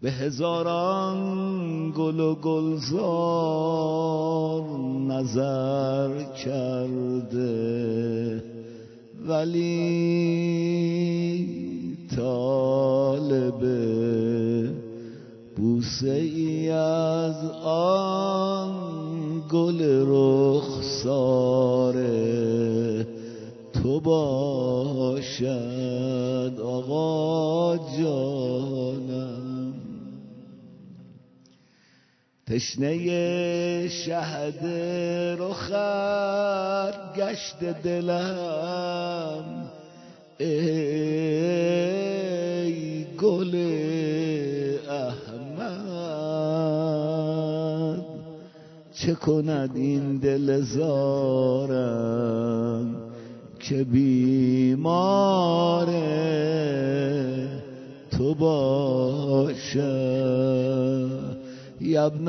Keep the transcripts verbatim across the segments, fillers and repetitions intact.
به هزاران گل و گلزار نظر کرده، ولی طالب بوسه ای از آن گل رخسار تو باشد آقا جانم. تشنه شهد رخت گشت دلم، ای گل احمد، چه کند این دل زارم که بیماره تو باشد. یا ابن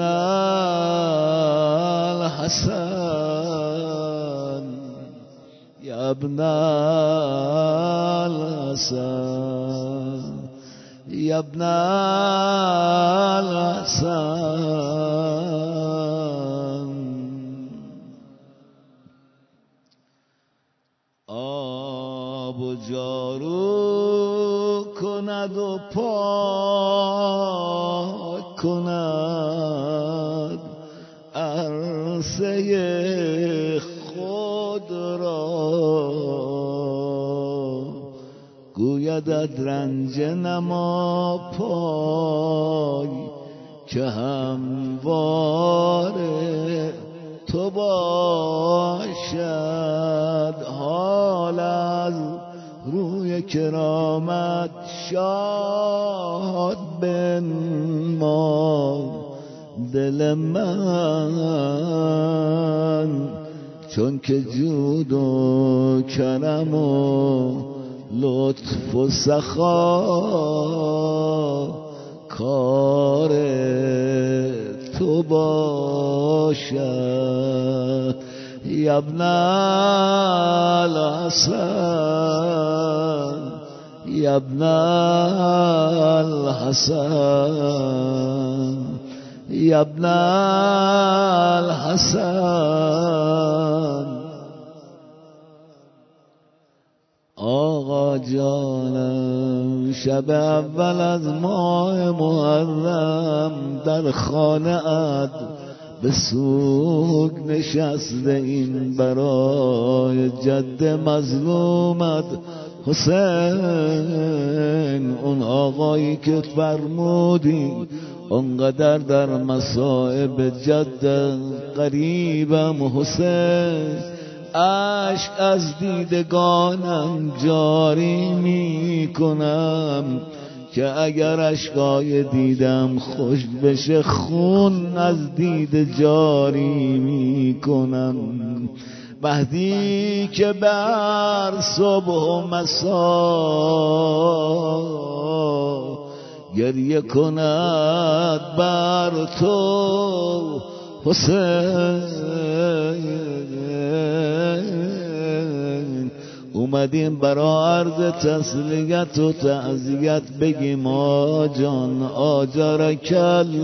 الحسن، یا ابن الحسن، یا ابن الحسن. آب و جارو کند و پاک کند عرصه خود را، گویدت رنج نما پای که همواره تو باشد. حال از روی کرامت شاد بنما دل من، چون که جود و کرم و لطف و سخا کار تو باشد. یا ابن الحسن، یا ابن الحسن، یا ابن الحسن. آقا جانم شب اول از ماه محرم در خانه ات به سوگ نشسته این برای جد مظلومت حسین، اون آقایی که فرمودی اونقدر در مصائب جد قریبم حسین، اشک از دیدگانم جاری می کنم که اگر اشکای دیدم خوش بشه خون از دید جاری می کنم. مهدی که بر صبح و مسا گریه کند بر تو حسین، اومدیم برا عرض تسلیت و تعزیت بگیم آجان آجرک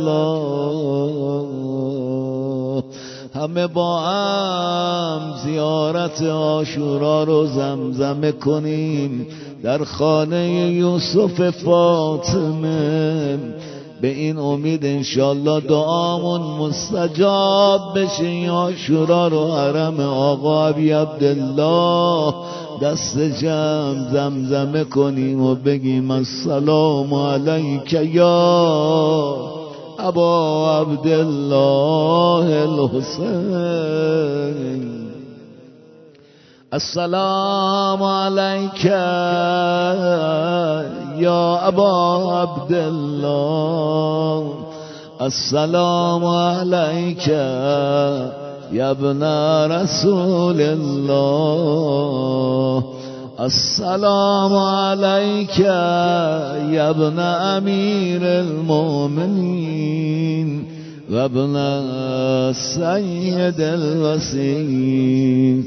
الله. همه با هم زیارت عاشورا رو زمزمه کنیم در خانه یوسف فاطمه، به این امید انشالله دعامون مستجاب بشه. عاشورا رو حرم آقا ابی عبدالله دست جمع زمزمه کنیم و بگیم السلام علیک یا ابا عبدالله الحسین، السلام علیک یا ابا عبدالله، السلام علیک یا ابن رسول الله، السلام علیک یا ابن امیر المؤمنین و ابن سید الوصیین،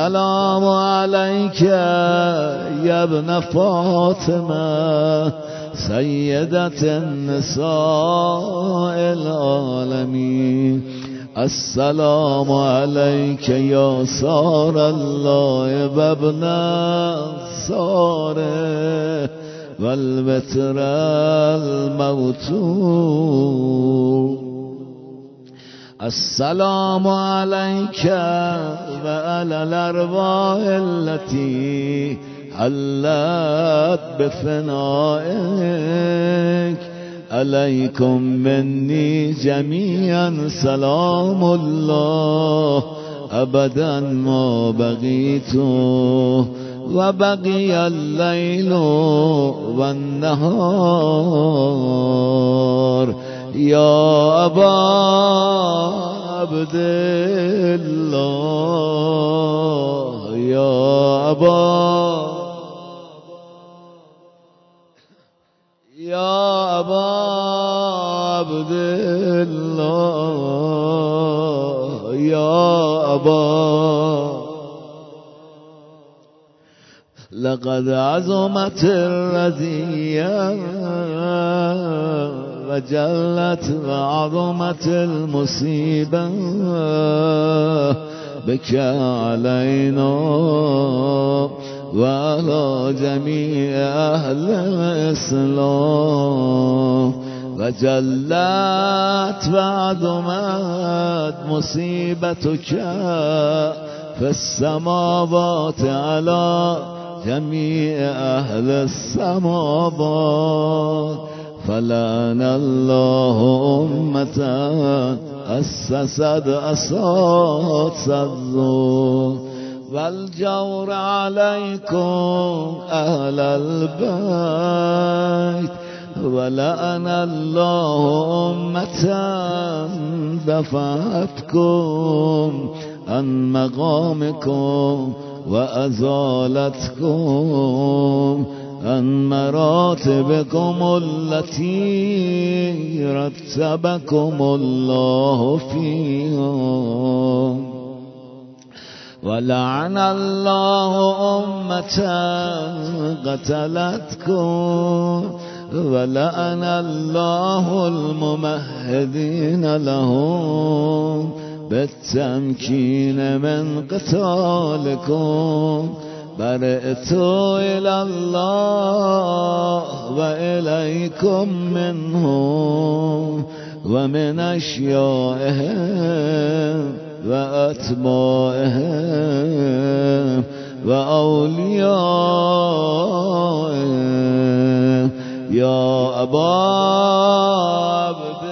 السلام علیک یا ابن فاطمه، سيدة النساء العالمين. السلام عليك يا سار الله وابن سار والبتر الموتور. السلام عليك وعلى الأرواح التي حلت بفنائك. عليكم مني جميعا سلام الله أبدا ما بقيت وبقي الليل والنهار. يا أبا عبد الله يا أبا يا أبا عبد الله يا أبا. لقد عظمت الرزية وجلت وعظمت المصيبة بك علينا وعلى جميع أهل الإسلام. وجلت وعظمت مصيبتك في السماوات على جميع أهل السماوات. فلعن الله أمة أسست أساس الظلم والجور عليكم أهل البيت. ولعن الله أمة دفعتكم عن مقامكم وأزالتكم عن مراتبكم التي رتبكم الله فيها. ولعن الله أمة قتلتكم. ولعن الله الممهدين لهم بالتمكين من قتالكم. برئت إلى الله وإليكم منهم ومن أشيائهم وأتباعهم وأوليائهم. يا أبا عبد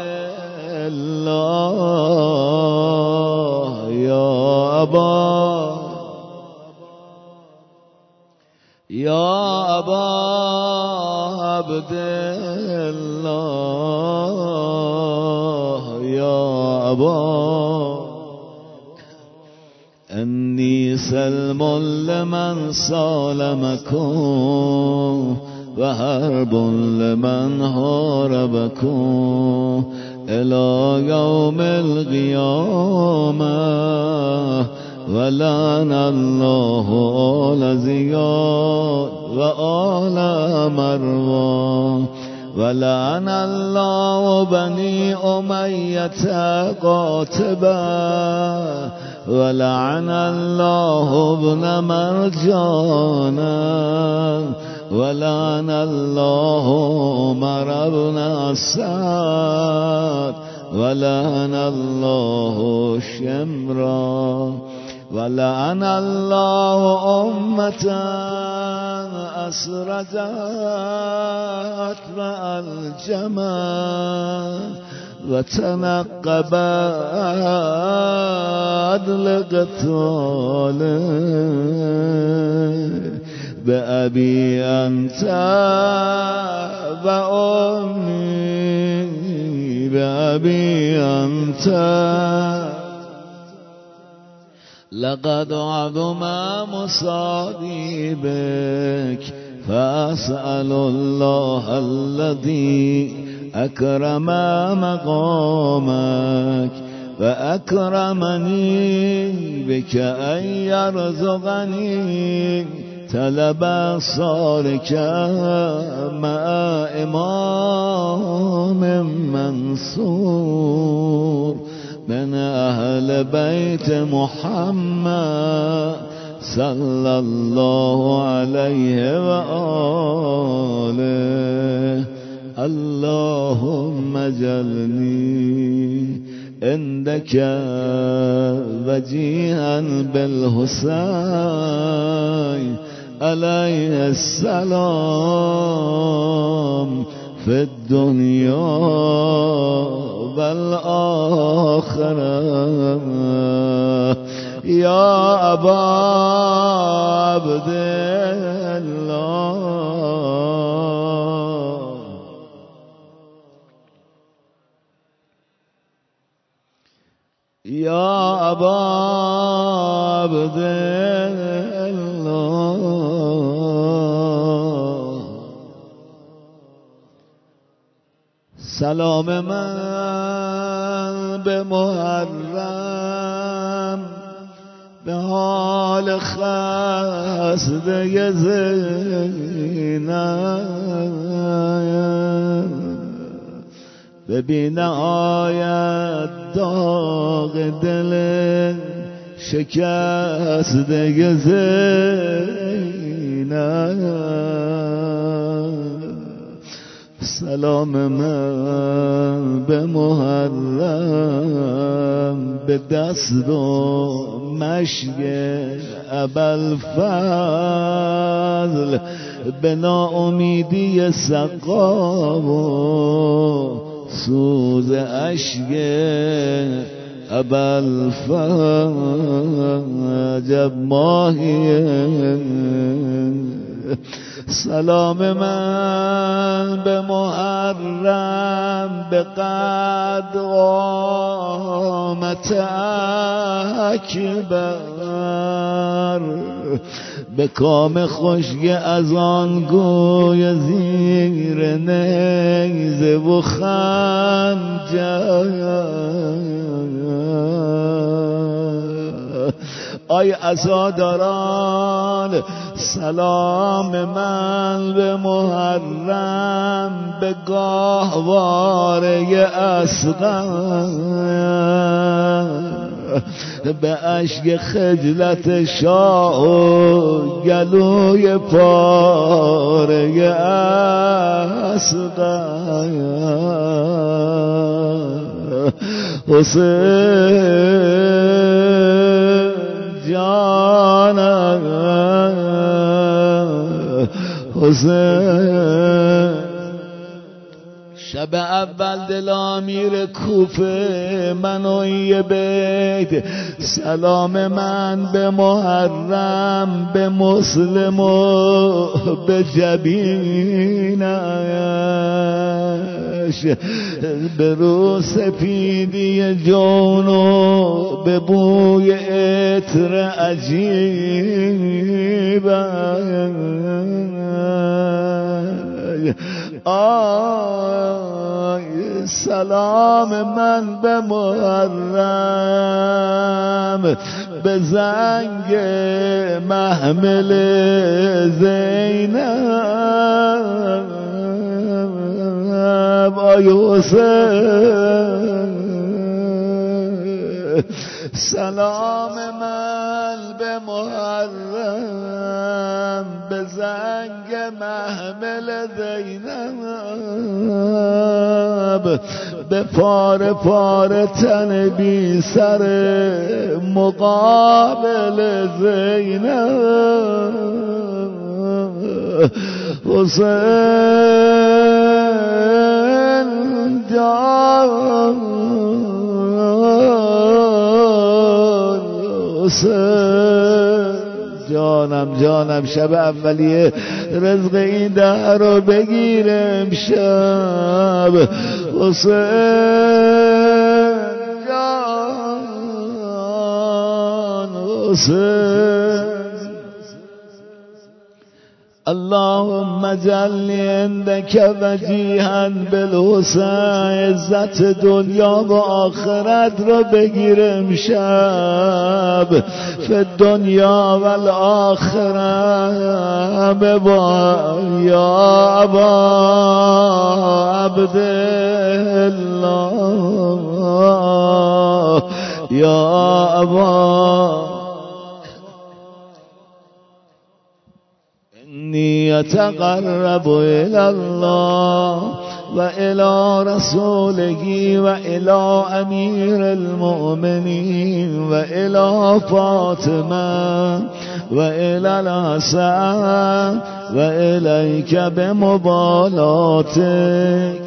الله يا أبا يا أبا عبد الله يا أبا. إني سلم لمن سالمكم وحرب لمن حاربكم إلى يوم القيامة. ولعن الله آل زياد وآل مروان. ولعن الله بني أمية قاتبا. ولعن الله ابن مرجانا. ولعن الله عمر بن السعد. ولعن الله شمرا. ولعن الله أمة أسرجت مع الجمال وتنقبت لقتال. بأبي أنت وأمي بأبي أنت. لقد عظم مصائبك فأسأل الله الذي أكرم مقامك وأكرمني بك أن يرزقني طلب صارك مع امام منصور من اهل بیت محمد صلی الله علیه و آله. اللهم اجعلنی عندك وجيها بالحسين عليه السلام في الدنيا والآخرة يا أبا عبد الله. يا أبا عبد الله. سلام من به محرم به حال خسته زینب، ببین آید داغ دل شکسته زینب. سلام من به محرم به دست و مشک ابوالفضل به ناامیدی سقام و سوز اشک ابوالفضل. عجب ماهیه. سلام من به محرم به قد قامت اکبر به کام خشک از آن گوی زیر نیزه و خنجر. آی عزاداران سلام من به محرم به گاهواره اصغر به اشک خجلت شاه و گلوی پاره اصغر. حسین جانم حسین. شب اول دل امیر کوفه منوی بیت سلام من به محرم به مسلم و به جبینش به رو سپیدی جون و به بوی عطر عجیب. آی سلام من به محرم به زنگ محمل زینب. آی حسین سلام من به محرم به زنگ محمل زینب به پاره پاره تن بی سر مقابل زینب. حسین جان جانم جانم شب اولیه رزق این ده رو بگیرم شب. حسین جان حسین اللهم اجعل عندك وجیها بالحسین. عزت دنیا و آخرت رو بگیر امشب فی دنیا و الاخره ببا یا ابا عبدالله یا ابا إني أتقرب إلى الله وإلى رسوله وإلى أمير المؤمنين وإلى فاطمة وإلى الحسن وإليك بمبالاتك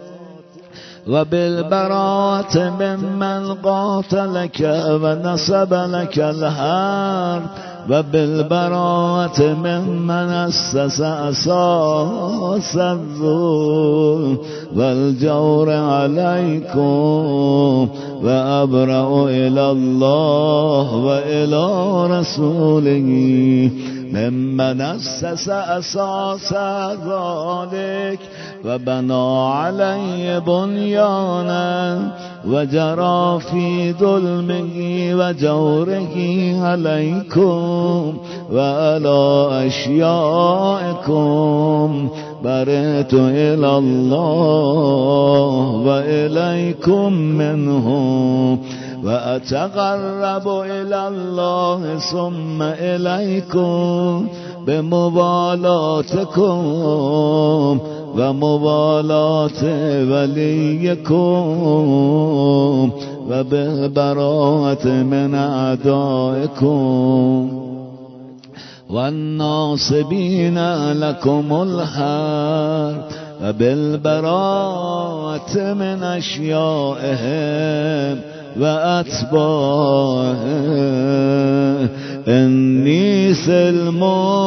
وبالبراءة ممن قاتلك ونصب لك الحرب وبالبراءة ممن أسس أساس الظلم والجور عليكم وأبرأ إلى الله وإلى رسوله ممن أسس أساس ذلك وبنى عليه بنيانا وجرى في ظلمه وجوره عليكم وعلى أشيائكم برئت إلى الله وإليكم منهم وأتقرب إلى الله ثم إليكم بمبالاتكم ومبالاة وليكم وبالبراءة من أعدائكم والناصبين لكم الحرب وبالبراءة من أشيائهم وأتباعهم إني سلم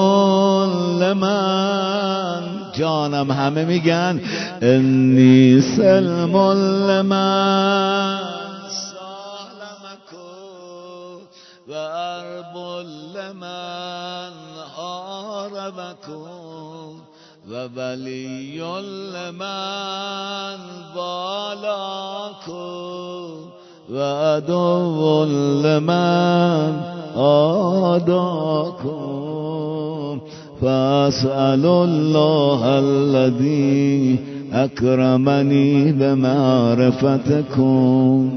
لمن جانم همه میگن انی سلم لمن سالمکو و ارب لمن حاربکو و ولی لمن بالاکو و عدو لمن عاداکم فاسأل الله الذي أكرمني بمعرفتكم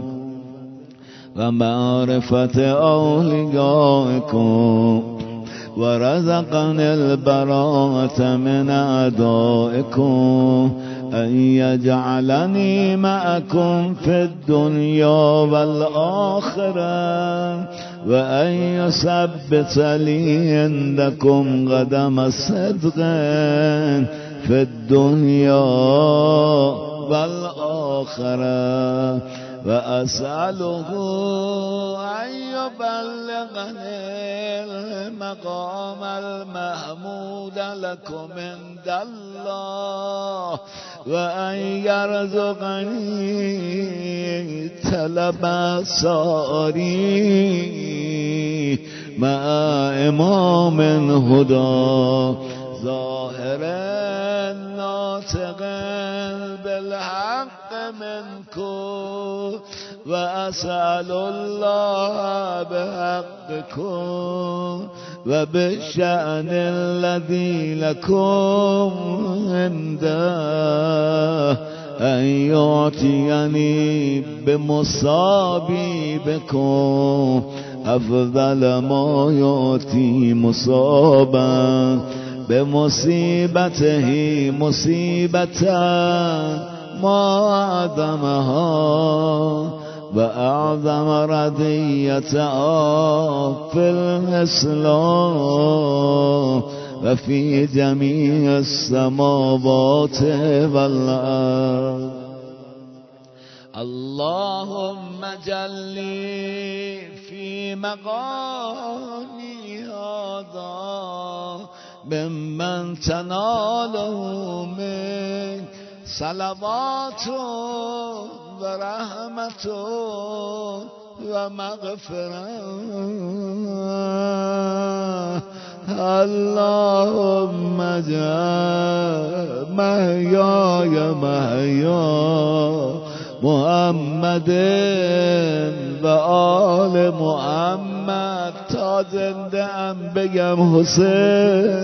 ومعرفة أوليائكم ورزقني البراءة من أعدائكم أن يجعلني معكم في الدنيا والآخرة وأن يثبت لي عندكم قدم صدق في الدنيا والآخرة وأسأله أن يبلغني المقام المحمود لكم عند الله وأن يرزقني طلب ساري مع إمام هدى ظاهر ناطق بالحق منكم وأسأل الله بحقكم وبالشأن الذي لكم عنده أن يعطيني بمصابي بكم أفضل ما يعطي مصابا بمصيبته مصيبة ما أعظمها وأعظم رضيتها في الإسلام وفي جميع السماوات والأرض. اللهم جلي في مقامي هذا ممن تناله من صلوات ورحمة ومغفرة اللهم اجعل محیای محیا محمد و آل محمد. تا زنده ام بگم حسین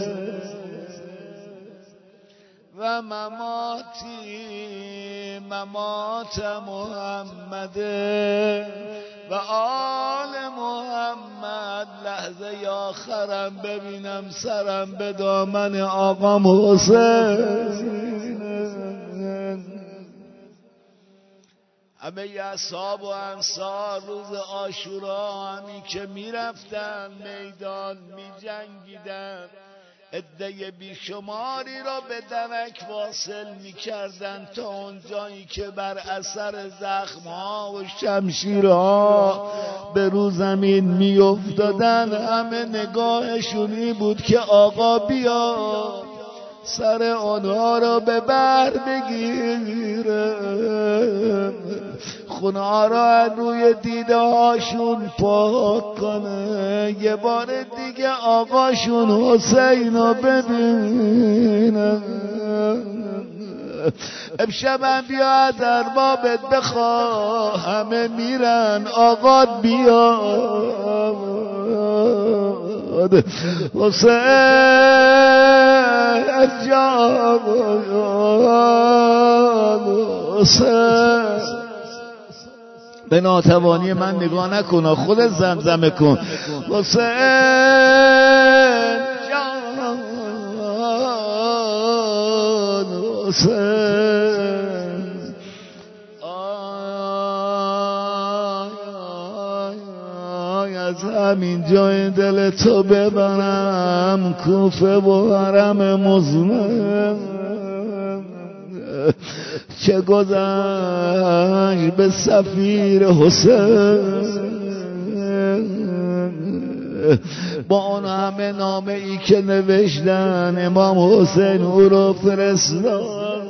و مماتی ممات محمد و آل محمد. لحظه آخرم ببینم سرم به دامن آقام حسین. همه اصحاب و انصار روز عاشورا همی که میرفتن میدان میجنگیدن، عده بیشماری را به درک واصل میکردن تا اونجایی که بر اثر زخمها و شمشیرها به رو زمین میافتادن. همه نگاهشونی بود که آقا بیا سر آنها را به بر بگیره، خونها را از روی دیده هاشون پاک کنه، یه بار دیگه آقاشون حسین رو ببینه. امشبم بیا از اربابت بخواه، همه میرن آقا بیا حسین جان حسین. به ناتوانی من نگاه نکن، خودت زمزمه کن. حسین جان حسین. آی از همین جای دل تو ببرم کوفه و حرم مزمن. چه گذشت به سفیر حسین با اون همه نامه ای که نوشتن، امام حسین او رو فرستاد.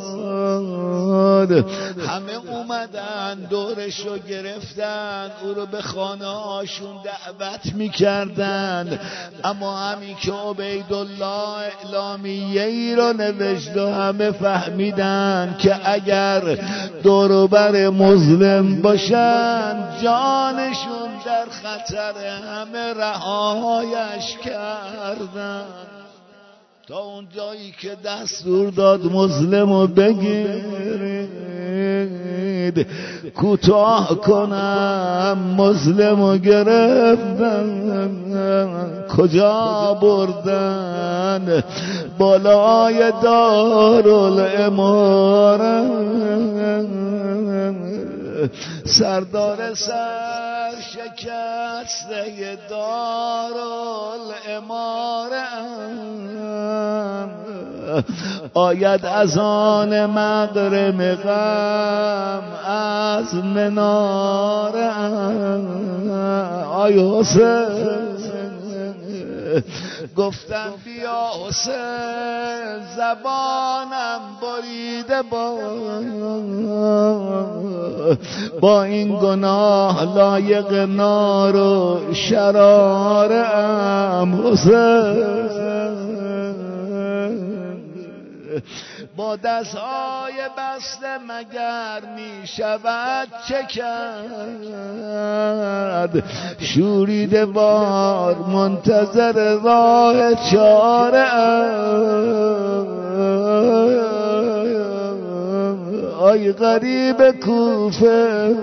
همه اومدن دورش رو گرفتن، او رو به خانه هاشون دعوت میکردن. اما همین که عبیدالله اعلامیه ای رو نوشت و همه فهمیدن که اگر دوروبر مظلم باشن جانشون در خطر، همه رهایش کردن. تا اون جایی که دستور داد مظلمو بگیرید، کوتاه کنم مظلمو گرفتن. کجا بردن؟ بالای دارالاماره. سردار سر شکسته دارالاماره آید از آن مغرب غم از مناره. آی حسین گفتم بیا حسین، زبانم بریده با با این گناه لایق نار و شرارم. حسین با دستهای بسته مگر می شود چه کرد؟ شوریده بار منتظر راه چاره. آی غریب کوفه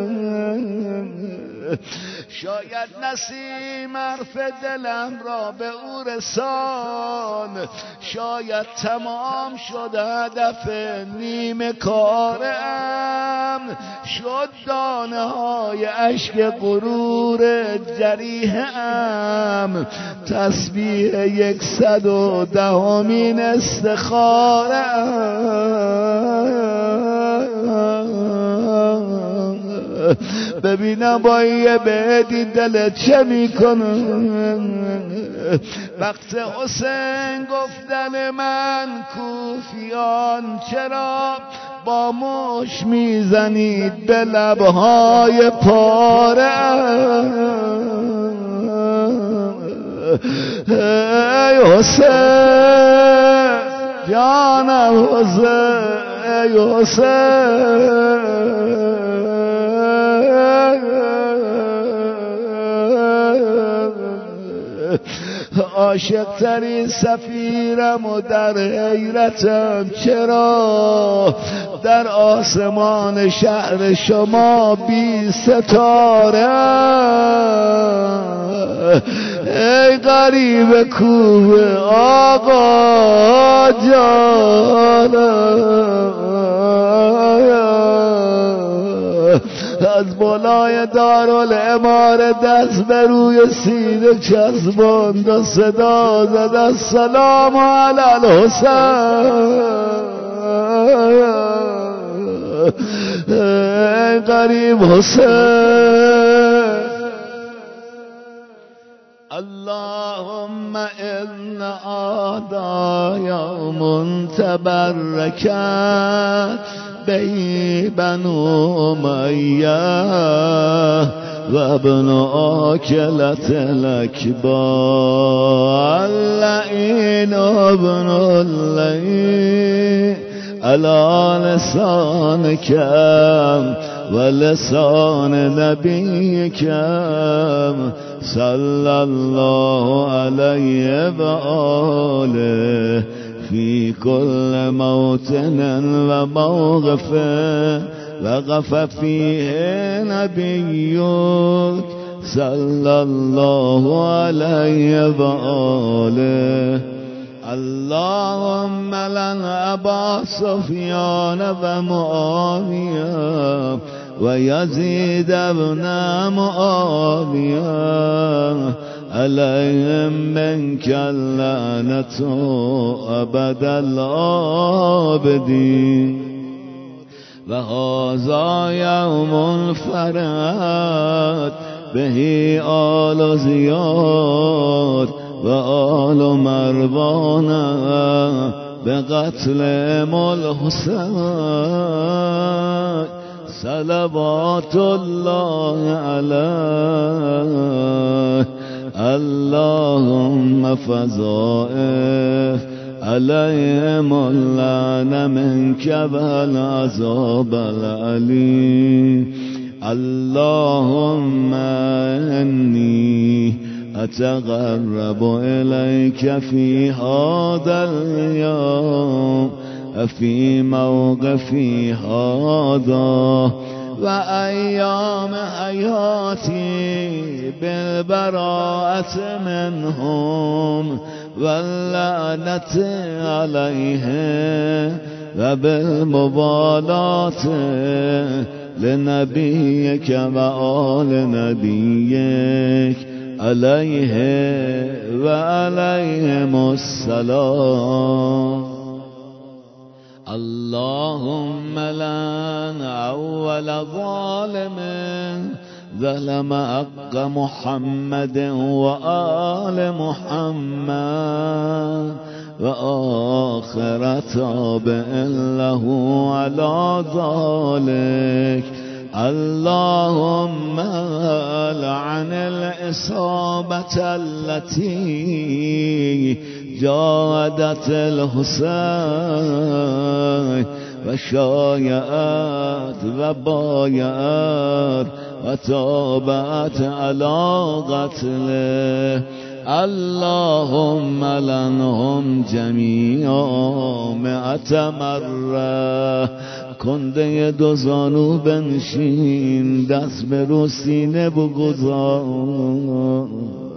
شاید نسیم حرف دلم را به او رسان، شاید تمام شد هدف نیمه کارم، شد دانه های اشک غرور جریحم تسبیح یکصد و دهمین استخارم. ببینم با یه بدی دلت چه میکنه. وقت حسین گفتن من کوفیان چرا با مش میزنید به لبهای پاره؟ ای حسین جانم حسین ای حسین عاشق ترین سفیرم و در حیرتم چرا در آسمان شهر شما بی ستاره ای غریب کوه آقا جانم از بالای دارالعمار دست به روی سینه چسباند و صدا زد السلام علی الحسین ای غریب حسین اللهم ان آدا یوم تبرکت بی بنو امیه و ابن آکلت الاکبار اللعین ابن اللعین علی لسانکم و لسان نبیکم صلی الله علیه و آله فی کل موطن و موقف وقف فیه نبیک صلی الله علیه و آله اللهم لن ابا سفیان و معاویه و یزید ابن معاویه علیهم منک اللعنة ابد الآبدین و هذا یوم فرحت به آل زیاد و آل مروان به قتل الحسین صلوات الله علیه اللهم فضائف عليهم اللعن منك والعذاب العليم اللهم إني أتقرب إليك في هذا اليوم في موقفي هذا وأيام حياتي بالبراءة منهم واللعنة عليهم وبالمبالاة لنبيك وآل نبيك عليه وعليهم السلام اللهم لن أول ظالم ظلم حق محمد وآل محمد وآخر تابع له على ذلك اللهم لعن الإصابة التي جادت الحسين وشايعت وبايعت وتابعت على قتله اللهم لنهم جميعا مئة مرة کنده دو زانو بنشین دست به رو سینه بگذار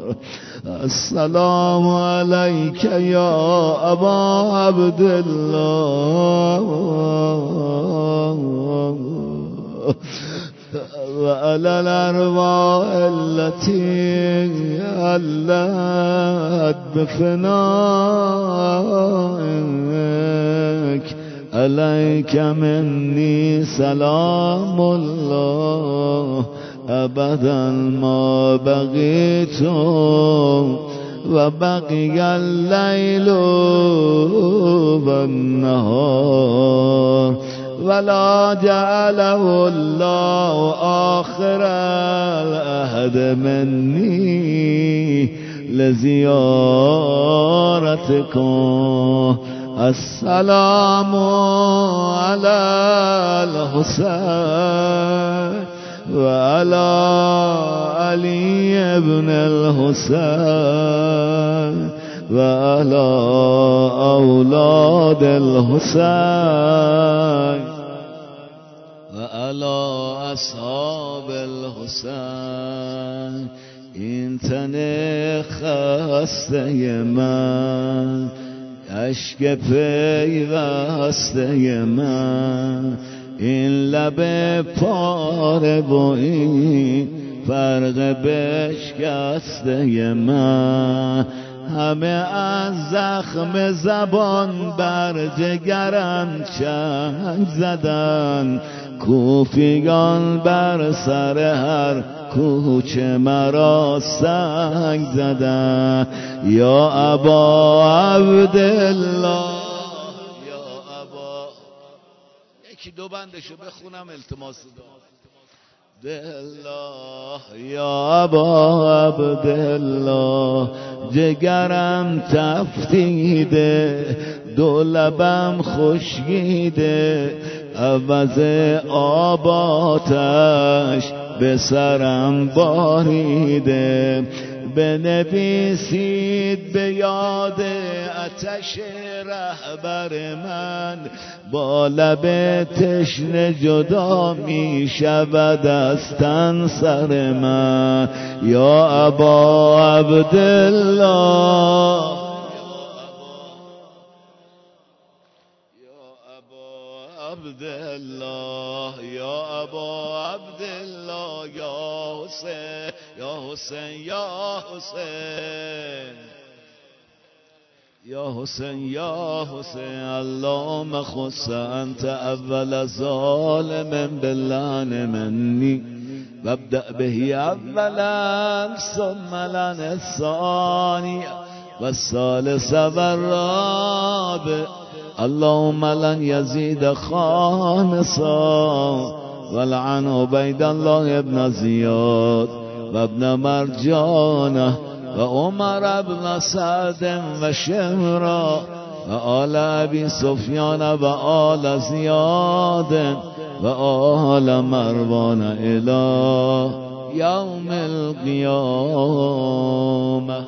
السلام علیک یا ابا عبدالله و علی الارواح التي علت بفنائك عليك مني سلام الله أبدا ما بقيت وبقي الليل والنهار ولا جعله الله آخر العهد مني لزيارتكم. السلام على الحسين وعلى علي بن الحسين وعلى أولاد الحسين وعلى أصحاب الحسين. این تن خسته من، اشک پیوسته من، این لب پاره و این فرق بشکسته من، همه از زخم زبان بر جگرم چنگ زدن، کوفیان بر سر هر کوچه مرا سنگ زدن. یا ابا عبدالله، یا ابا، یکی دو بندشو بخونم التماس دلله. یا ابا عبدالله، جگرم تفتیده، دو لبم خشکیده، عوض آباتش به سرم باریده. بنویسید به یاد آتش رهبر من، با لب تشنه جدا می شود از تن سر من. یا ابا عبدالله، عبدالله، یا ابا عبدالله، یا حسین، یا حسین، یا حسین، یا حسین، یا حسین. اللهم خص انت اول ظالم باللعن منی وابدأ به اولا ثم لعن الثانی والثالث والرابع. اللهم لن يزيد خامسا ولعن عبید الله ابن زیاد و ابن مرجانه و عمر ابن سعد و شمرا و آل ابی سفیان و آل زیاد و آل مروان الی یوم القیامه.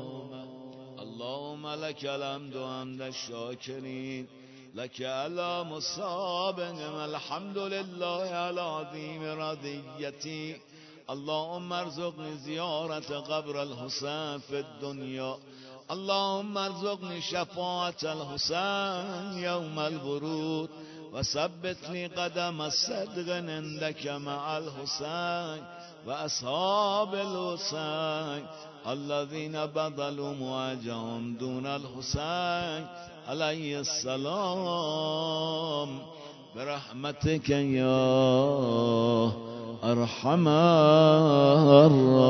لك الحمد حمد الشاكرين، لك على مصابهم، الحمد لله على عظيم رضيتي. اللهم ارزقني زيارة قبر الحسين في الدنيا، اللهم ارزقني شفاعة الحسين يوم الورود، وثبت لي قدم الصدق عندك مع الحسين وأصحاب الحسين الذين بذلوا مواجههم دون الحسين عليه السلام برحمتك يا أرحم الراحمين.